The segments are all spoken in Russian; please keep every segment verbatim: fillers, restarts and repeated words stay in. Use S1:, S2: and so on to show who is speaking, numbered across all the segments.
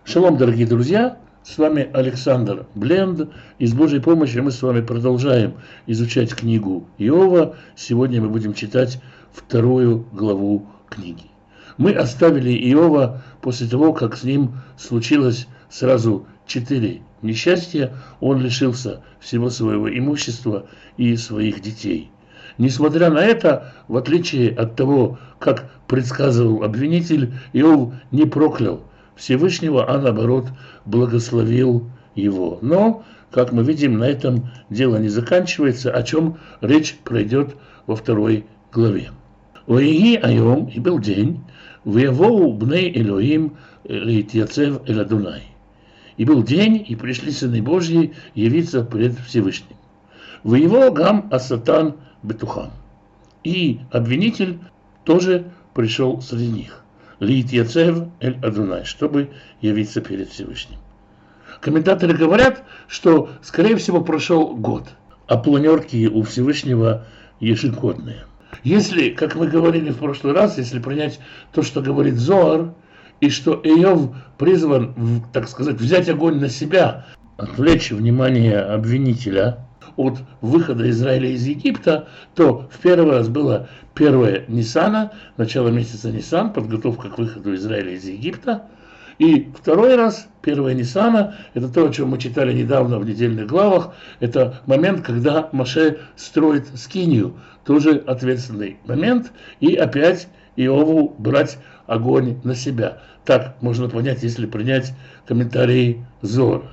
S1: Шалом, дорогие друзья, с вами Александр Бленд, и с Божьей помощью мы с вами продолжаем изучать книгу Иова. Сегодня мы будем читать вторую главу книги. Мы оставили Иова после того, как с ним случилось сразу четыре несчастья. Он лишился всего своего имущества и своих детей. Несмотря на это, в отличие от того, как предсказывал обвинитель, Иов не проклял Всевышнего, а наоборот благословил его. Но, как мы видим, на этом дело не заканчивается, о чем речь пройдет во второй главе. «Ваиги айом» и был день, «Ваявоу бней Элоим лейтьяцев эль Адунай». И был день, и пришли сыны Божьи явиться пред Всевышним. «Ваево гам асатан бетухам». И обвинитель тоже пришел среди них. Лейтьяцев эль Адунай, чтобы явиться перед Всевышним. Комментаторы говорят, что, скорее всего, прошел год, а планерки у Всевышнего ежегодные. Если, как мы говорили в прошлый раз, если принять то, что говорит Зоар, и что Иов призван, так сказать, взять огонь на себя, отвлечь внимание обвинителя от выхода Израиля из Египта, то в первый раз было первое Ниссана, начало месяца Ниссан, подготовка к выходу Израиля из Египта. И второй раз, первое Ниссана, это то, о чем мы читали недавно в недельных главах, это момент, когда Моше строит скинию, тоже ответственный момент, и опять Иову брать огонь на себя. Так можно понять, если принять комментарии Зора.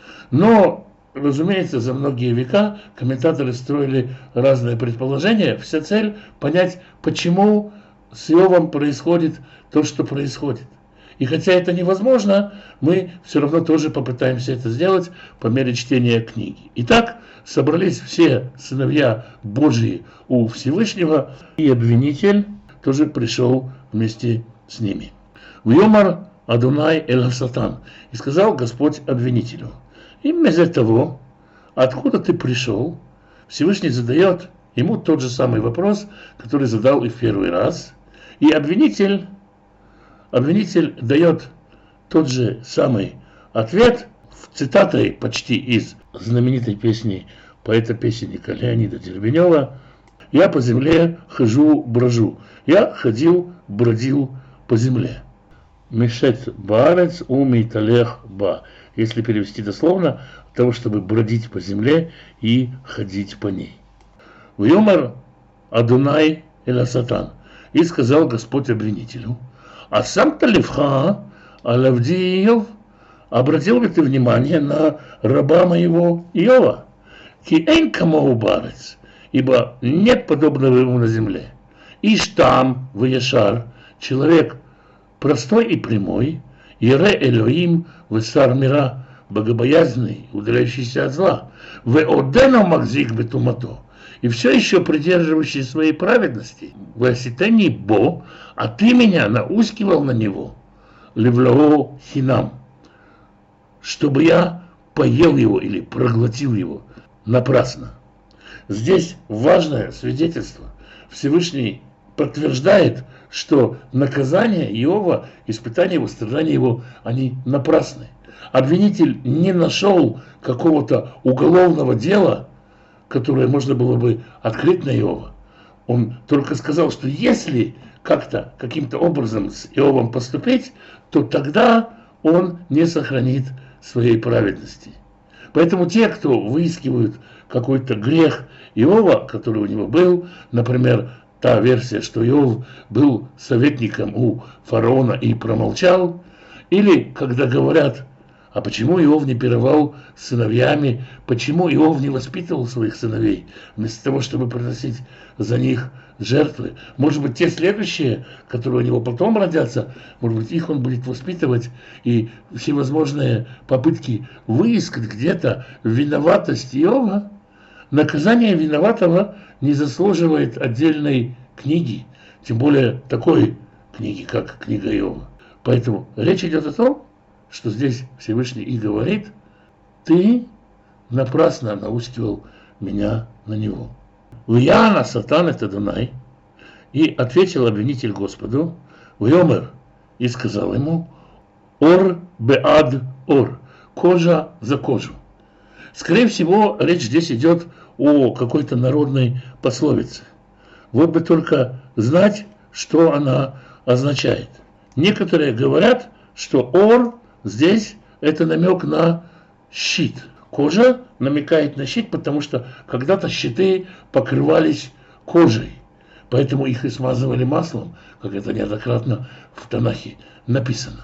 S1: Но разумеется, за многие века комментаторы строили разные предположения. Вся цель понять, почему с Иовом происходит то, что происходит. И хотя это невозможно, мы все равно тоже попытаемся это сделать по мере чтения книги. Итак, собрались все сыновья Божьи у Всевышнего, и обвинитель тоже пришел вместе с ними. «Вьомар Адунай эль Сатан», и сказал Господь обвинителю: «Именно из-за того, откуда ты пришел», Всевышний задает ему тот же самый вопрос, который задал и в первый раз. И обвинитель, обвинитель дает тот же самый ответ, цитатой почти из знаменитой песни поэта-песенника Леонида Дербенева: «Я по земле хожу, брожу, я ходил, бродил по земле». Мешет баарец у мейталех ба. Если перевести дословно, от того, чтобы бродить по земле и ходить по ней. «Вьомар Адунай эль Сатан», и сказал Господь обвинителю: «А сам-то левха, алавди Иов, обратил ли ты внимание на раба моего Иова? Ки эйн камоу баарец, ибо нет подобного ему на земле. Иш там ваяшар, человек простой и прямой, Ире Элоим весар мира, богобоязный, удаляющийся от зла, в одено макзик бетумато, и все еще придерживающий своей праведности, в оситени бо, а ты меня наускивал на него, левлоо хинам, чтобы я поел его или проглотил его напрасно». Здесь важное свидетельство. Всевышний подтверждает, что наказание Иова, испытания его, страдания его, они напрасны. Обвинитель не нашел какого-то уголовного дела, которое можно было бы открыть на Иова. Он только сказал, что если как-то, каким-то образом с Иовом поступить, то тогда он не сохранит своей праведности. Поэтому те, кто выискивают какой-то грех Иова, который у него был, например, та версия, что Иов был советником у фараона и промолчал, или когда говорят: а почему Иов не пировал с сыновьями, почему Иов не воспитывал своих сыновей, вместо того, чтобы приносить за них жертвы. Может быть, те следующие, которые у него потом родятся, может быть, их он будет воспитывать, и всевозможные попытки выискать где-то виноватость Иова. Наказание виноватого не заслуживает отдельной книги, тем более такой книги, как книга Иова. Поэтому речь идет о том, что здесь Всевышний и говорит: ты напрасно наускивал меня на него. «Вьяна сатан это Адунай», и ответил обвинитель Господу: «Вьомер», и сказал ему: ор беад ор, кожа за кожу. Скорее всего, речь здесь идет о какой-то народной пословице. Вот бы только знать, что она означает. Некоторые говорят, что ор здесь это намек на щит. Кожа намекает на щит, потому что когда-то щиты покрывались кожей. Поэтому их и смазывали маслом, как это неоднократно в Танахе написано.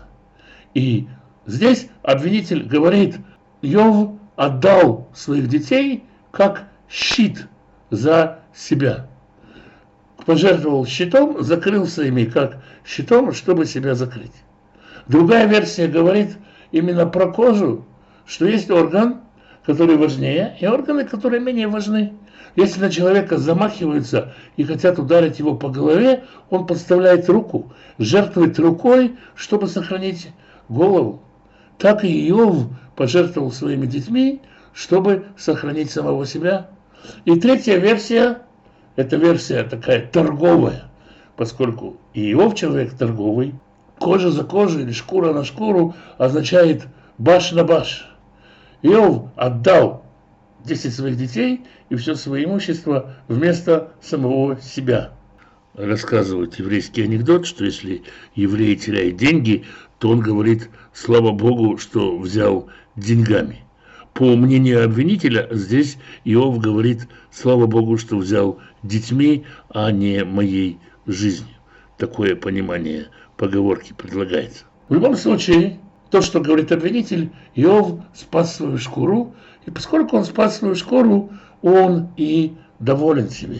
S1: И здесь обвинитель говорит, Иов отдал своих детей как щит за себя. Пожертвовал щитом, закрылся ими как щитом, чтобы себя закрыть. Другая версия говорит именно про кожу, что есть орган, который важнее, и органы, которые менее важны. Если на человека замахиваются и хотят ударить его по голове, он подставляет руку, жертвует рукой, чтобы сохранить голову. Так и Иов пожертвовал своими детьми, чтобы сохранить самого себя. И третья версия, это версия такая торговая, поскольку Иов человек торговый, кожа за кожу или шкура на шкуру означает баш на баш. Иов отдал десять своих детей и все свое имущество вместо самого себя. Рассказывают еврейский анекдот, что если еврей теряет деньги, то он говорит, слава Богу, что взял деньгами. По мнению обвинителя, здесь Иов говорит, слава Богу, что взял детьми, а не моей жизнью. Такое понимание поговорки предлагается. В любом случае, то, что говорит обвинитель, Иов спас свою шкуру, и поскольку он спас свою шкуру, он и доволен себе.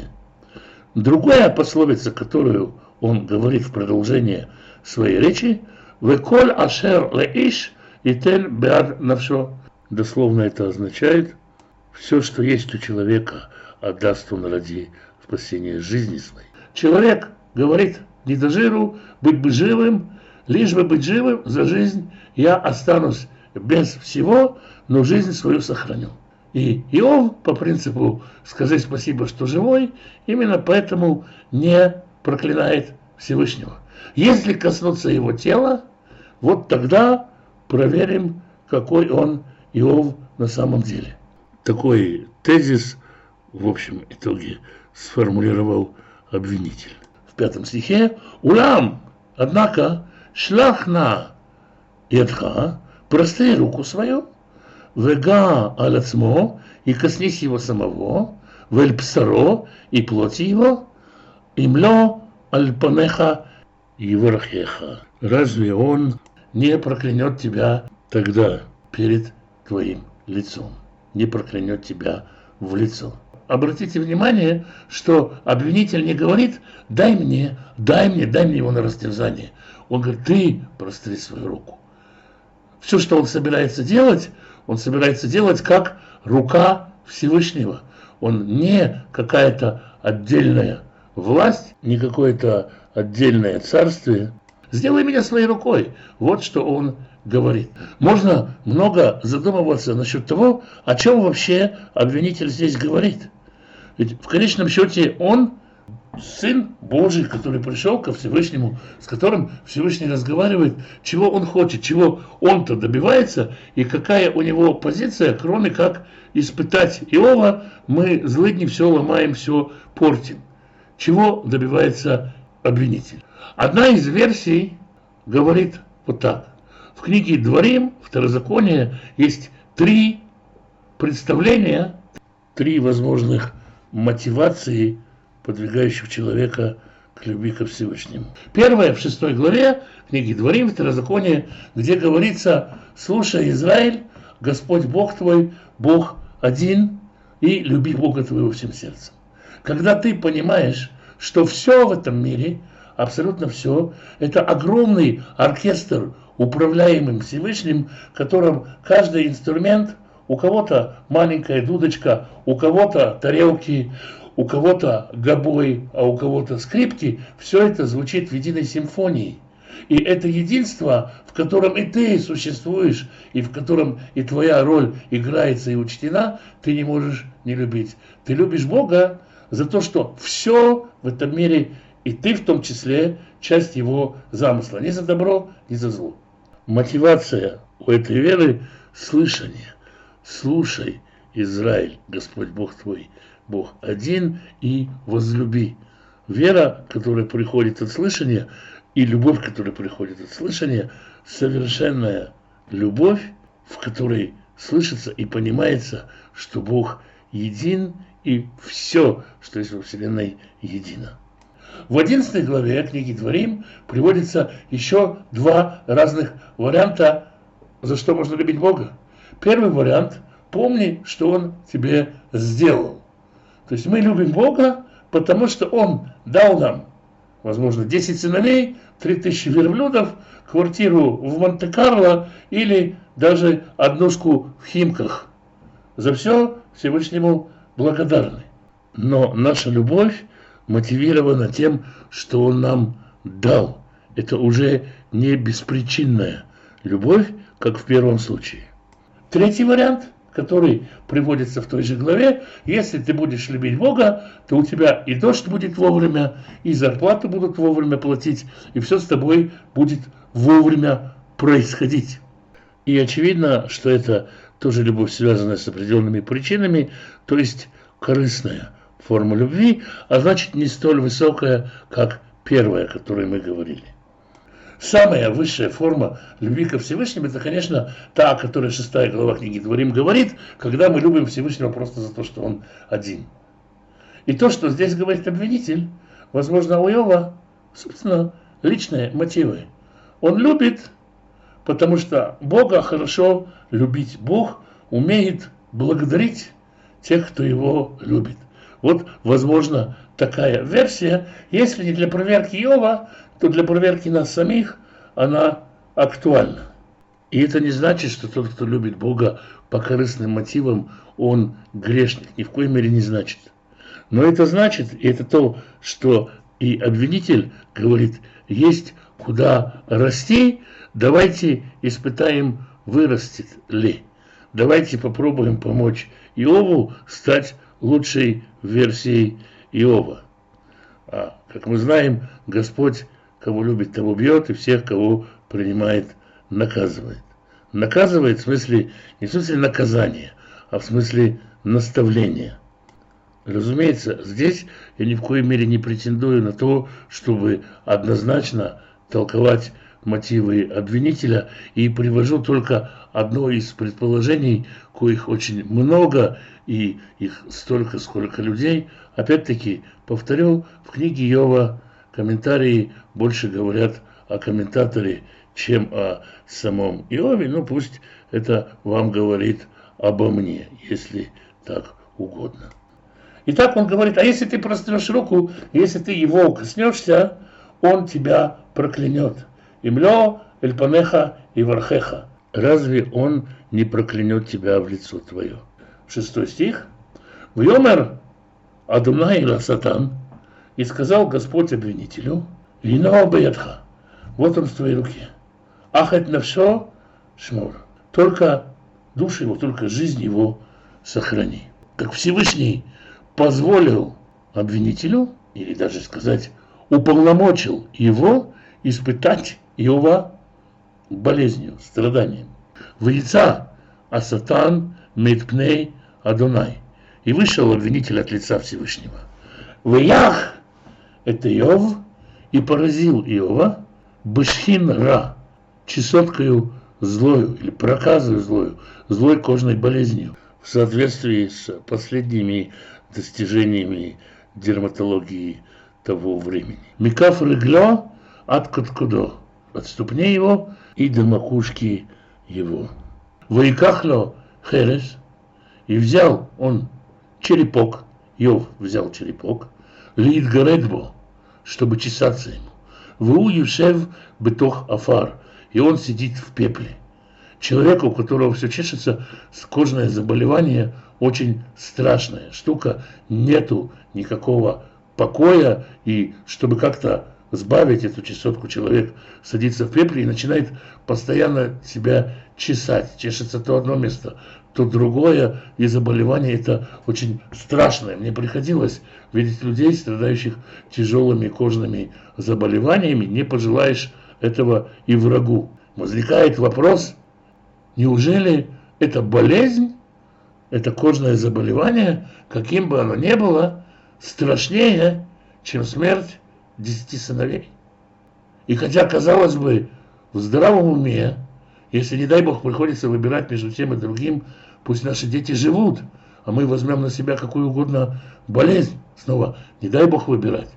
S1: Другая пословица, которую он говорит в продолжение своей речи, «Веколь ашер леиш итен беад навшо». Дословно это означает, все, что есть у человека, отдаст он ради спасения жизни своей. Человек говорит Недожиру, быть бы живым, лишь бы быть живым, за жизнь я останусь без всего, но жизнь свою сохраню. И Иов по принципу «скажи спасибо, что живой», именно поэтому не проклинает Всевышнего. Если коснуться его тела, вот тогда проверим, какой он Иов на самом деле. Такой тезис в общем итоге сформулировал обвинитель. В пятом стихе «Улам, однако, шлахна ядха, простри руку свою, вега аляцмо, и коснись его самого, вель псаро, и плоти его, имло альпанеха и варахеха». Разве он не проклянет тебя тогда перед твоим лицом, не проклянет тебя в лицо? Обратите внимание, что обвинитель не говорит «дай мне, дай мне, дай мне его на растерзание». Он говорит «ты простри свою руку». Все, что он собирается делать, он собирается делать как рука Всевышнего. Он не какая-то отдельная власть, не какое-то отдельное царствие. «Сделай меня своей рукой». Вот что он говорит. Можно много задумываться насчет того, о чем вообще обвинитель здесь говорит. Ведь в конечном счете он Сын Божий, который пришел ко Всевышнему, с которым Всевышний разговаривает, чего он хочет, чего он-то добивается, и какая у него позиция, кроме как испытать Иова, мы злыдни все ломаем, все портим. Чего добивается обвинитель? Одна из версий говорит вот так. В книге Дворим, Второзаконие, есть три представления, три возможных мотивации, подвигающих человека к любви ко Всевышнему. Первое в шестой главе книги Дворим, Второзаконие, где говорится: «Слушай, Израиль, Господь Бог твой, Бог один, и люби Бога твоего всем сердцем». Когда ты понимаешь, что все в этом мире, абсолютно все, это огромный оркестр, управляемым Всевышним, в котором каждый инструмент, у кого-то маленькая дудочка, у кого-то тарелки, у кого-то гобой, а у кого-то скрипки, все это звучит в единой симфонии. И это единство, в котором и ты существуешь, и в котором и твоя роль играется и учтена, ты не можешь не любить. Ты любишь Бога за то, что все в этом мире, и ты в том числе, часть его замысла. Ни за добро, ни за зло. мотивация у этой веры – слышание. Слушай, Израиль, Господь Бог твой, Бог один, и возлюби. Вера, которая приходит от слышания, и любовь, которая приходит от слышания, совершенная любовь, в которой слышится и понимается, что Бог един, и все, что есть во Вселенной, едино. В одиннадцатой главе книги Дворим приводится еще два разных варианта, за что можно любить Бога. Первый вариант – помни, что Он тебе сделал. То есть мы любим Бога, потому что Он дал нам, возможно, десять сыновей, три тысячи верблюдов, квартиру в Монте-Карло или даже однушку в Химках. За все Всевышнему благодарны. Но наша любовь мотивирована тем, что Он нам дал. Это уже не беспричинная любовь, как в первом случае. Третий вариант, который приводится в той же главе: если ты будешь любить Бога, то у тебя и дождь будет вовремя, и зарплату будут вовремя платить, и все с тобой будет вовремя происходить. И очевидно, что это тоже любовь, связанная с определенными причинами, то есть корыстная форма любви, а значит не столь высокая, как первая, о которой мы говорили. Самая высшая форма любви ко Всевышнему – это, конечно, та, о которой шестая глава книги Дворим говорит, когда мы любим Всевышнего просто за то, что Он один. И то, что здесь говорит обвинитель, возможно, у Иова, собственно, личные мотивы. Он любит, потому что Бога хорошо любить. Бог умеет благодарить тех, кто Его любит. Вот, возможно, такая версия. Если не для проверки Иова, то для проверки нас самих она актуальна. И это не значит, что тот, кто любит Бога по корыстным мотивам, он грешник. Ни в коей мере не значит. Но это значит, и это то, что и обвинитель говорит, есть куда расти, давайте испытаем, вырастет ли. Давайте попробуем помочь Иову стать лучшей версией Иова. А, как мы знаем, Господь, кого любит, того бьет, и всех, кого принимает, наказывает. Наказывает в смысле, не в смысле наказания, а в смысле наставления. Разумеется, здесь я ни в коей мере не претендую на то, чтобы однозначно толковать мотивы обвинителя, и привожу только одно из предположений, коих очень много, и их столько, сколько людей. Опять-таки, повторю, в книге Иова комментарии больше говорят о комментаторе, чем о самом Иове. Ну, пусть это вам говорит обо мне, если так угодно. Итак, он говорит, а если ты прострешь руку, если ты его коснешься, он тебя проклянет. Имло, эльпанеха и вархеха. Разве он не проклянет тебя в лицо твое? Шестой стих. Вьомер Адунай ла Сатан, и сказал Господь обвинителю, Линао беядха, вот он в твоей руке. Ахать на все шмор. Только душу его, только жизнь его сохрани. Как Всевышний позволил обвинителю, или даже сказать, уполномочил его испытать Иова болезнью, страданием. Вейца, а Сатан метпней Адонай. И вышел обвинитель от лица Всевышнего. Веях, это Иов, и поразил Иова бышхин ра, чесоткою злою, или проказою злою, злой кожной болезнью, в соответствии с последними достижениями дерматологии того времени. Микаф рыгло от коткудо, от ступней его и до макушки его. Ваикахло херес, и взял он черепок, Иов взял черепок, лид гаредбо, чтобы чесаться ему. Ву юшев бетох афар, и он сидит в пепле. Человеку, у которого все чешется, кожное заболевание очень страшная штука, нету никакого покоя, и чтобы как-то сбавить эту чесотку, человек садится в пепле и начинает постоянно себя чесать. Чешется то одно место, то другое, и заболевание это очень страшное. Мне приходилось видеть людей, страдающих тяжелыми кожными заболеваниями, не пожелаешь этого и врагу. возникает вопрос, неужели эта болезнь, это кожное заболевание, каким бы оно ни было, страшнее, чем смерть десяти сыновей? И хотя, казалось бы, в здравом уме, если, не дай Бог, приходится выбирать между тем и другим, пусть наши дети живут, а мы возьмем на себя какую угодно болезнь, снова, не дай Бог выбирать.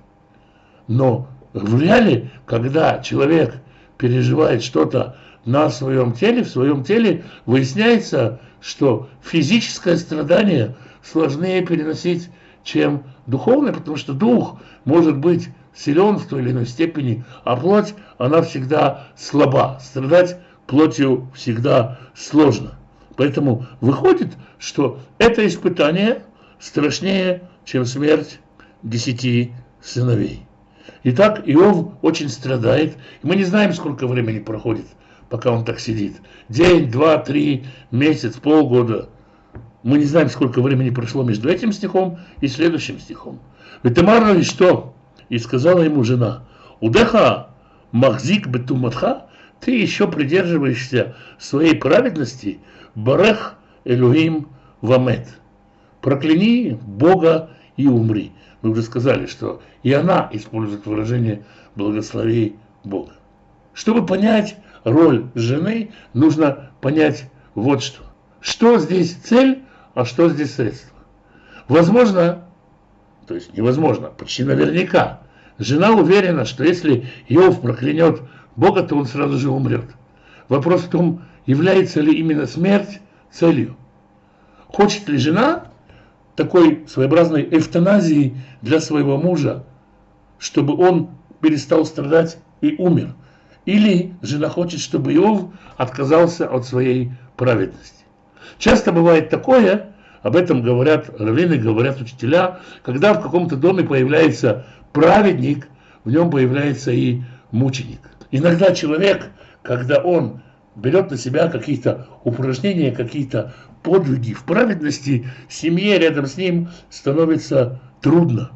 S1: Но в реале, когда человек переживает что-то на своем теле, в своем теле, выясняется, что физическое страдание сложнее переносить, чем духовное, потому что дух может быть силен в той или иной степени, а плоть, она всегда слаба. Страдать плотью всегда сложно. Поэтому выходит, что это испытание страшнее, чем смерть десяти сыновей. Итак, Иов очень страдает. И мы не знаем, сколько времени проходит, пока он так сидит. День, два, три, месяц, полгода. Мы не знаем, сколько времени прошло между этим стихом и следующим стихом. «Ветемар ли что?» И сказала ему жена: «Удеха махзик бетуматха, ты еще придерживаешься своей праведности, барех элюим вамет, прокляни Бога и умри». Мы уже сказали, что и она использует выражение «благослови Бога». Чтобы понять роль жены, нужно понять вот что. Что здесь цель, а что здесь средство? Возможно, то есть невозможно, почти наверняка, жена уверена, что если Иов проклянет Бога, то он сразу же умрет. Вопрос в том, является ли именно смерть целью. Хочет ли жена такой своеобразной эвтаназии для своего мужа, чтобы он перестал страдать и умер? Или жена хочет, чтобы Иов отказался от своей праведности? Часто бывает такое, об этом говорят раввины, говорят учителя, когда в каком-то доме появляется праведник, в нем появляется и мученик. Иногда человек, когда он берет на себя какие-то упражнения, какие-то подвиги в праведности, семье рядом с ним становится трудно.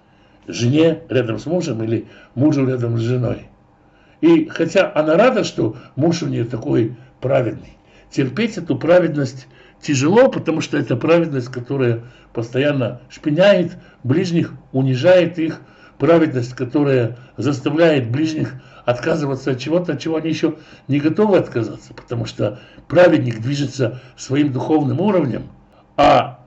S1: Жене рядом с мужем или мужу рядом с женой. И хотя она рада, что муж у нее такой праведный, терпеть эту праведность тяжело, потому что это праведность, которая постоянно шпиняет ближних, унижает их, праведность, которая заставляет ближних отказываться от чего-то, от чего они еще не готовы отказаться, потому что праведник движется своим духовным уровнем, а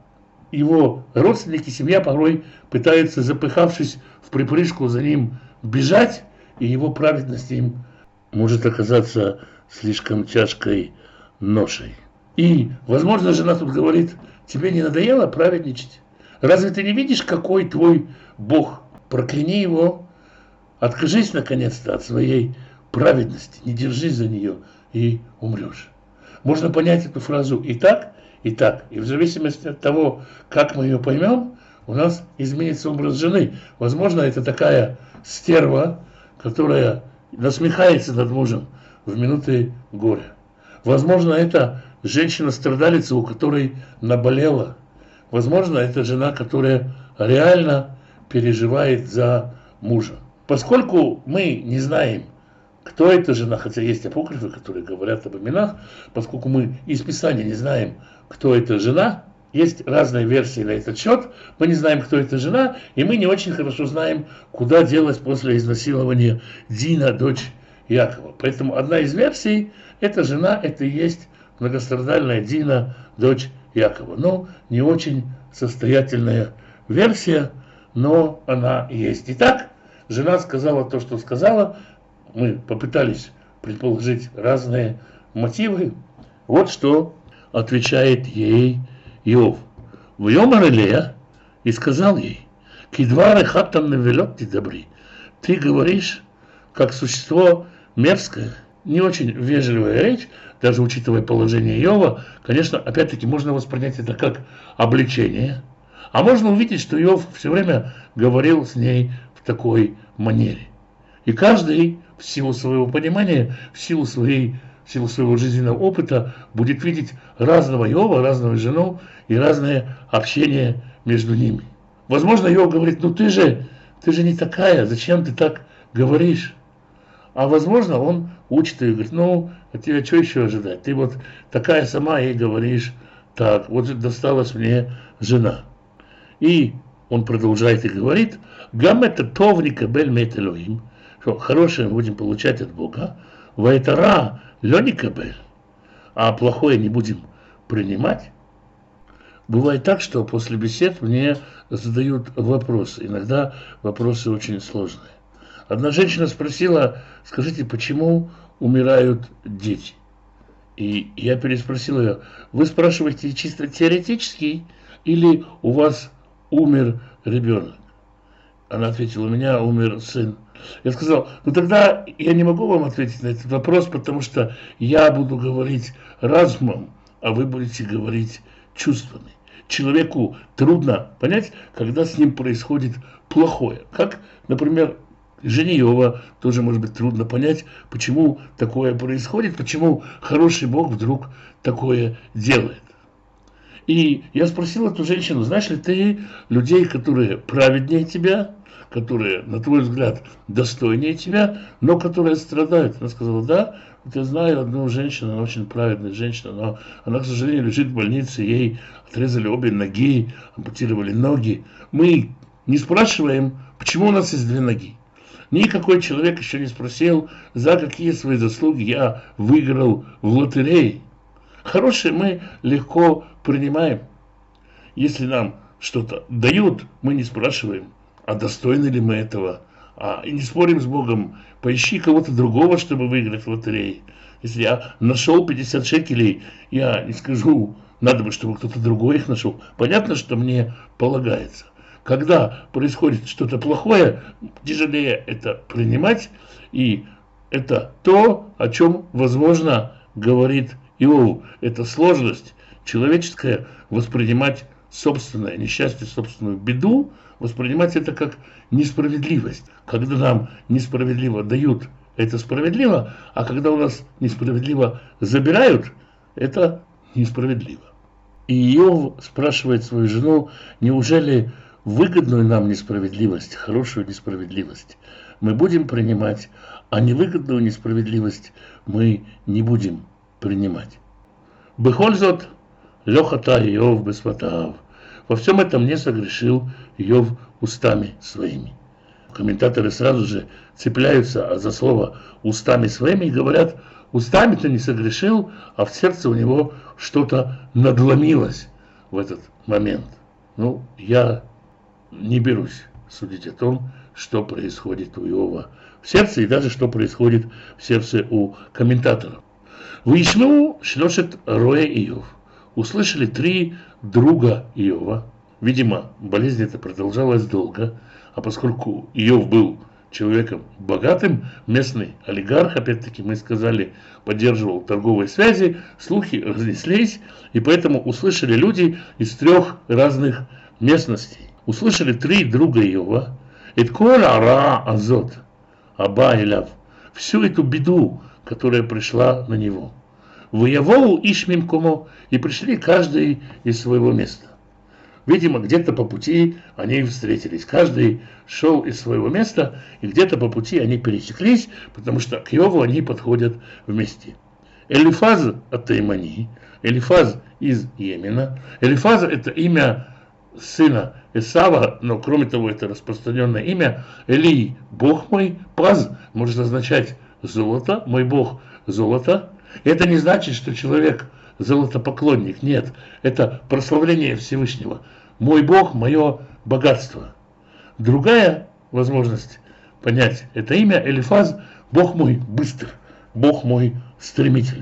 S1: его родственники, семья порой пытаются, запыхавшись в припрыжку, за ним бежать, и его праведность им может оказаться слишком тяжкой ношей. И, возможно, жена тут говорит: тебе не надоело праведничать? Разве ты не видишь, какой твой Бог? Прокляни его, откажись наконец-то от своей праведности, не держись за нее и умрешь. Можно понять эту фразу и так, и так. И в зависимости от того, как мы ее поймем, у нас изменится образ жены. Возможно, это такая стерва, которая насмехается над мужем в минуты горя. Возможно, это женщина-страдалица, у которой наболела. Возможно, это жена, которая реально переживает за мужа. Поскольку мы не знаем, кто эта жена, хотя есть апокрифы, которые говорят об именах, поскольку мы из Писания не знаем, кто эта жена, есть разные версии на этот счет, мы не знаем, кто эта жена, и мы не очень хорошо знаем, куда делась после изнасилования Дина, дочь Якова. Поэтому одна из версий, эта жена, это и есть многострадальная Дина, дочь Якова. Но не очень состоятельная версия, но она есть. Итак, жена сказала то, что сказала. Мы попытались предположить разные мотивы. Вот что отвечает ей Иов. «Вьомар Элея, и сказал ей: кидвары хаттам навелет ты добри». Ты говоришь, как существо мерзкое, не очень вежливая речь, даже учитывая положение Иова. Конечно, опять-таки можно воспринять это как обличение. А можно увидеть, что Иов все время говорил с ней в такой манере. И каждый в силу своего понимания, в силу, своей, в силу своего жизненного опыта будет видеть разного Иова, разную жену и разное общение между ними. Возможно, Иов говорит: ну ты же, ты же не такая, зачем ты так говоришь? А возможно, он учит ее, говорит, ну, от тебя что еще ожидать? Ты вот такая сама ей говоришь, так, вот же досталась мне жена. И он продолжает и говорит, гам это товника бель мет Элохим, что хорошее мы будем получать от Бога, вайтара леника бель, а плохое не будем принимать. Бывает так, что после бесед мне задают вопросы. Иногда вопросы очень сложные. Одна женщина спросила, скажите, почему умирают дети? И я переспросил ее, вы спрашиваете чисто теоретически или у вас умер ребенок? Она ответила, у меня умер сын. Я сказал, ну тогда я не могу вам ответить на этот вопрос, потому что я буду говорить разумом, а вы будете говорить чувствами. Человеку трудно понять, когда с ним происходит плохое. Как, например, жене Иова тоже может быть трудно понять, почему такое происходит, почему хороший Бог вдруг такое делает. И я спросил эту женщину, знаешь ли ты людей, которые праведнее тебя, которые, на твой взгляд, достойнее тебя, но которые страдают? Она сказала, да, вот я знаю одну женщину, она очень праведная женщина, но она, к сожалению, лежит в больнице, ей отрезали обе ноги, ампутировали ноги. Мы не спрашиваем, почему у нас есть две ноги. Никакой человек еще не спросил, за какие свои заслуги я выиграл в лотерее. Хорошее мы легко принимаем. Если нам что-то дают, мы не спрашиваем, а достойны ли мы этого. А, и не спорим с Богом, поищи кого-то другого, чтобы выиграть в лотерее. Если я нашел пятьдесят шекелей, я не скажу, надо бы, чтобы кто-то другой их нашел. Понятно, что мне полагается. Когда происходит что-то плохое, тяжелее это принимать, и это то, о чем, возможно, говорит Иов. Это сложность человеческая воспринимать собственное несчастье, собственную беду, воспринимать это как несправедливость. Когда нам несправедливо дают, это справедливо, а когда у нас несправедливо забирают, это несправедливо. И Иов спрашивает свою жену, неужели выгодную нам несправедливость, хорошую несправедливость мы будем принимать, а невыгодную несправедливость мы не будем принимать. Бехользот лехата Иов бесватаав. Во всем этом не согрешил Иов устами своими. Комментаторы сразу же цепляются за слово устами своими и говорят, устами-то не согрешил, а в сердце у него что-то надломилось в этот момент. Ну, я не берусь судить о том, что происходит у Иова в сердце и даже что происходит в сердце у комментаторов. Вишну шлешет роя Иов. Услышали три друга Иова. Видимо, болезнь эта продолжалась долго, а поскольку Иов был человеком богатым, местный олигарх, опять-таки мы сказали, поддерживал торговые связи, слухи разнеслись, и поэтому услышали люди из трех разных местностей. Услышали три друга Иова, «Этколь ара азот, аба эляв», всю эту беду, которая пришла на него. «Выявоу ишмимкому», и пришли каждый из своего места. Видимо, где-то по пути они встретились. Каждый шел из своего места, и где-то по пути они пересеклись, потому что к Иову они подходят вместе. Элифаз от Таймани, Элифаз из Йемена. Элифаз – это имя сына Эсава, но кроме того, это распространенное имя. Эли – Бог мой, Паз может означать золото, мой Бог – золото. Это не значит, что человек золотопоклонник. Нет, это прославление Всевышнего. Мой Бог – мое богатство. Другая возможность понять это имя Элифаз – Бог мой быстр, Бог мой стремителен.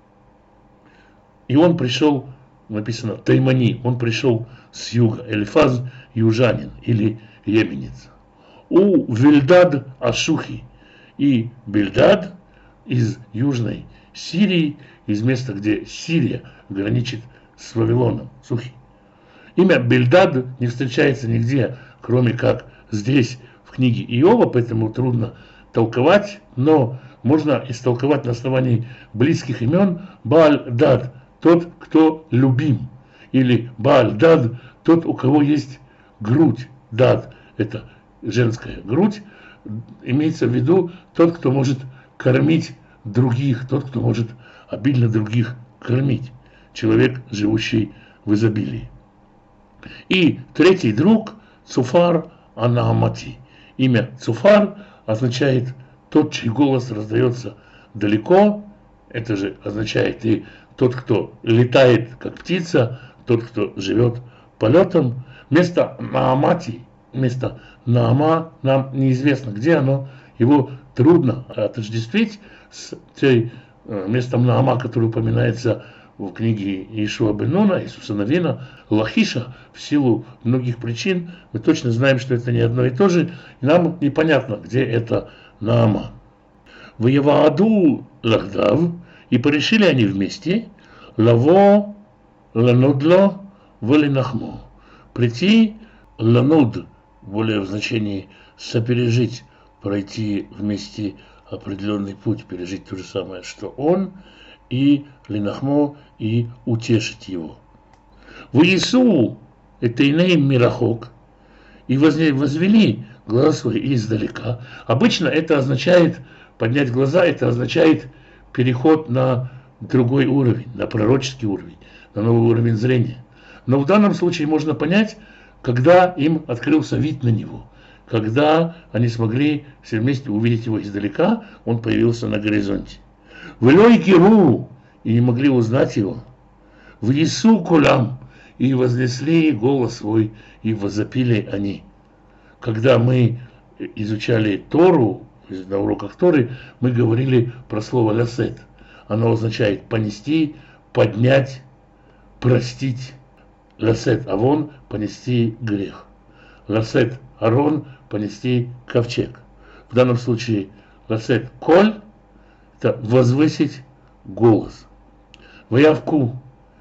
S1: И он пришел, написано Таймани, он пришел с юга. Элифаз – южанин или йеменец. У Вильдад Ашухи. И Бильдад из южной Сирии, из места, где Сирия граничит с Вавилоном, Сухи. Имя Бильдад не встречается нигде, кроме как здесь, в книге Иова, поэтому трудно толковать, но можно истолковать на основании близких имен Бааль-Дад, тот, кто любим, или Бааль-Дад, тот, у кого есть грудь. Дад – это женская грудь, имеется в виду тот, кто может кормить других, тот, кто может обильно других кормить. Человек, живущий в изобилии. И третий друг Цуфар Анаамати. Имя Цуфар означает тот, чей голос раздается далеко. Это же означает и тот, кто летает, как птица, тот, кто живет полетом. Место Наамати, место Наама нам неизвестно, где оно. Его трудно отождествить с той местом Наама, которое упоминается в книге Иешуа бен Нуна, Иисуса Навина, Лахиша, в силу многих причин. Мы точно знаем, что это не одно и то же. И нам непонятно, где это Наама. Воевааду лахдав, и порешили они вместе, лаво, ланудло, валинахмо. Прийти, лануд, более в значении сопережить, пройти вместе определенный путь, пережить то же самое, что он, и линахмо, и утешить его. В Иису это инеем мирахок, и возвели глаза свои издалека. Обычно это означает поднять глаза, это означает переход на другой уровень, на пророческий уровень, на новый уровень зрения. Но в данном случае можно понять, когда им открылся вид на него, когда они смогли все вместе увидеть его издалека, он появился на горизонте. В Элой Киру, и не могли узнать его. В Иису Кулам, и вознесли голос свой, и возопили они. Когда мы изучали Тору, на уроках Торы, мы говорили про слово лясет. Оно означает понести, поднять, простить. Лясет авон, понести грех. Лясет арон, понести ковчег. В данном случае лясет коль, это возвысить голос. Воявку,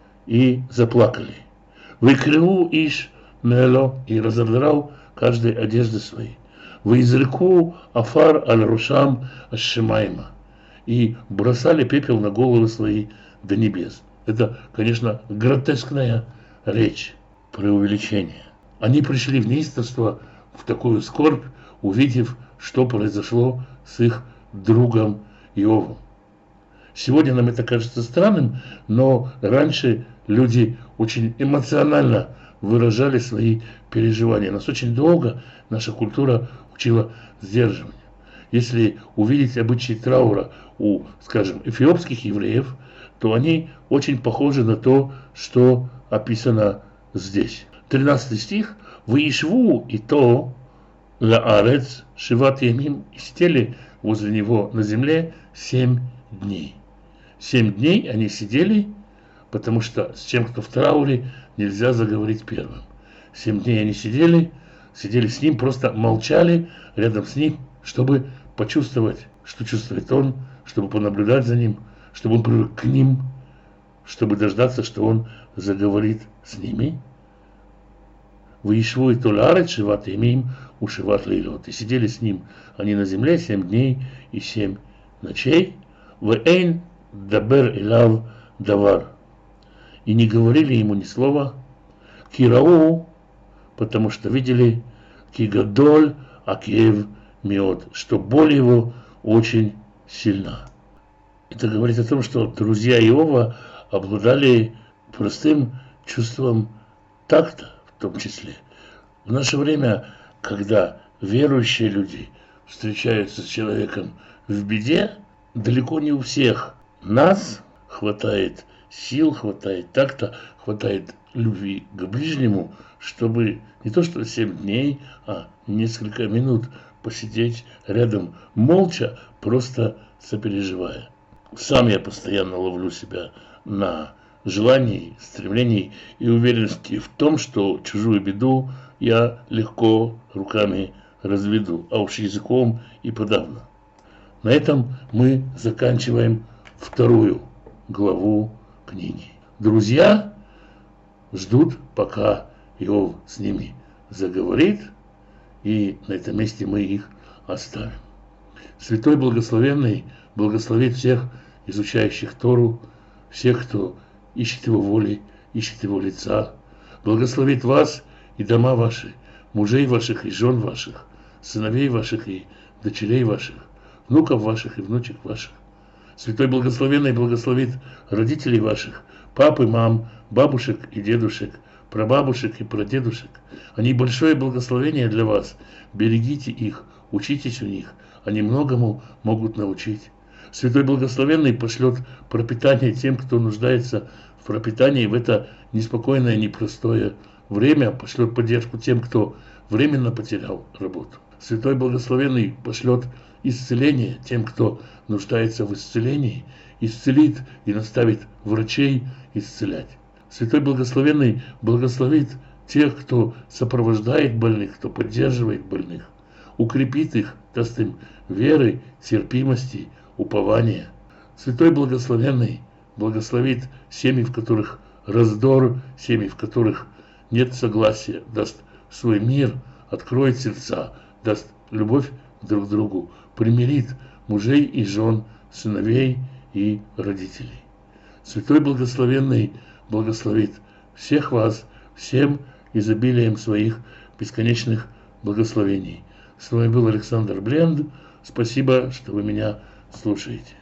S1: и заплакали. Выкриву иш мело, и разодрал каждой одежды своей. Выизреку афар аль-рушам аш-шимайма, и бросали пепел на головы свои до небес. Это, конечно, гротескная речь, преувеличение. Они пришли в неистовство, в такую скорбь, увидев, что произошло с их другом Иовом. Сегодня нам это кажется странным, но раньше люди очень эмоционально выражали свои переживания. Нас очень долго наша культура учила сдерживанию. Если увидеть обычаи траура у, скажем, эфиопских евреев, то они очень похожи на то, что описано здесь. тринадцатый стих. «Выишву и то лаарец шиват ямим», и сидели возле него на земле семь дней. Семь дней они сидели, потому что с тем, кто в трауре, нельзя заговорить первым. Семь дней они сидели, сидели с ним, просто молчали рядом с ним, чтобы почувствовать, что чувствует он, чтобы понаблюдать за ним, чтобы он привык к ним, чтобы дождаться, что он заговорит с ними. «Выишву и толярет шиват имеем ушиват лейлот». И сидели с ним они на земле семь дней и семь ночей. «Вэйн дабер илав давар». И не говорили ему ни слова. «Кирау», потому что видели «кигадоль акиев миот», что боль его очень сильна. Это говорит о том, что друзья Иова обладали простым чувством такта, в том числе. В наше время, когда верующие люди встречаются с человеком в беде, далеко не у всех нас хватает сил, хватает такта, хватает любви к ближнему, чтобы не то что семь дней, а несколько минут посидеть рядом молча, просто сопереживая. Сам я постоянно ловлю себя на желании, стремлении и уверенности в том, что чужую беду я легко руками разведу, а уж языком и подавно. На этом мы заканчиваем вторую главу книги. Друзья ждут, пока Иов с ними заговорит, и на этом месте мы их оставим. Святой Благословенный благословит всех изучающих Тору, всех, кто ищет его воли, ищет его лица. Благословит вас и дома ваши, мужей ваших и жен ваших, сыновей ваших и дочерей ваших, внуков ваших и внучек ваших. Святой Благословенный благословит родителей ваших, пап и мам, бабушек и дедушек, прабабушек и прадедушек. Они большое благословение для вас. Берегите их, учитесь у них. Они многому могут научить. Святой Благословенный пошлет пропитание тем, кто нуждается в пропитании в это неспокойное, непростое время. Пошлет поддержку тем, кто временно потерял работу. Святой Благословенный пошлет исцеление тем, кто нуждается в исцелении, исцелит и наставит врачей исцелять. Святой Благословенный благословит тех, кто сопровождает больных, кто поддерживает больных, укрепит их, даст им веры, терпимости, упования. Святой Благословенный благословит семьи, в которых раздор, семьи, в которых нет согласия, даст свой мир, откроет сердца, даст любовь друг к другу, примирит мужей и жен, сыновей и родителей. Святой Благословенный благословит всех вас, всем изобилием своих бесконечных благословений. С вами был Александр Бленд. Спасибо, что вы меня слушаете.